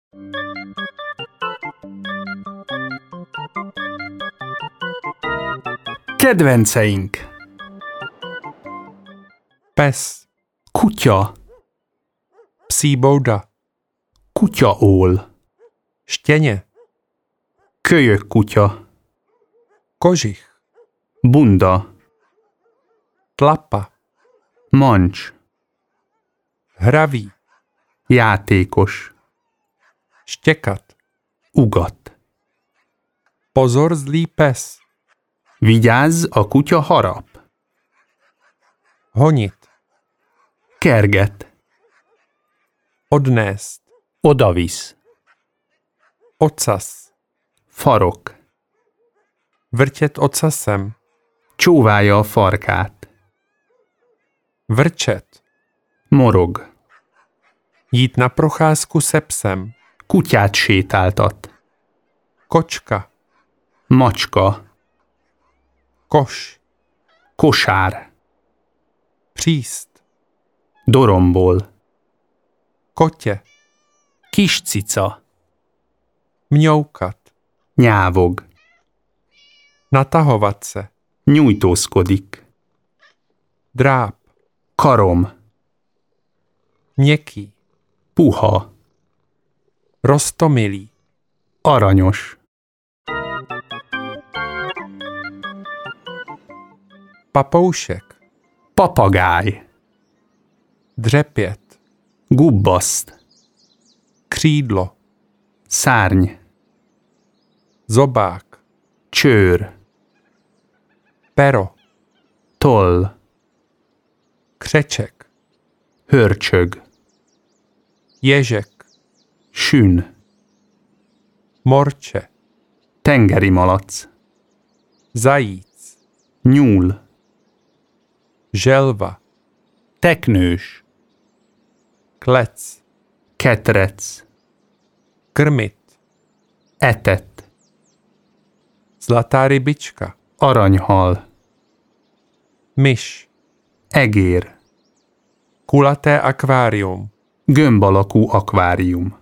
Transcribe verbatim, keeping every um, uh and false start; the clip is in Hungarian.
Kedvenceink. Pes, Kutya, psí bouda, kutyaól, štěně, kölyökkutya, kožich, bunda, tlapa, mancs, hravý, játékos, štěkat. ugat. Pozor, zlý pes. Vigyázz, a kutya harap. Honit, Kerget, odnést, odavisz, ocas, farok, vrtět ocasem, csóválja a farkát, vrčet, morog, jít na procházku se psem, kutyát sétáltat, kočka, macska, koš, kosár, příst, dorombol, kotě, kis cica, mňoukat, nyávog, natahovat se, nyújtózkodik, dráp, karom, měkký, puha, roztomilý, aranyos, papoušek, papagáj, dřepět, gubbaszt, křídlo, szárny, zobák, csőr, pero, toll, křeček, hörcsög, ježek, sün, morče, tengeri malac, zajíc, nyúl, želva, teknős, klec, ketrec, krmit, etet, zlatá rybička, aranyhal, myš, egér, kulaté akvárium, gömb alakú akvárium.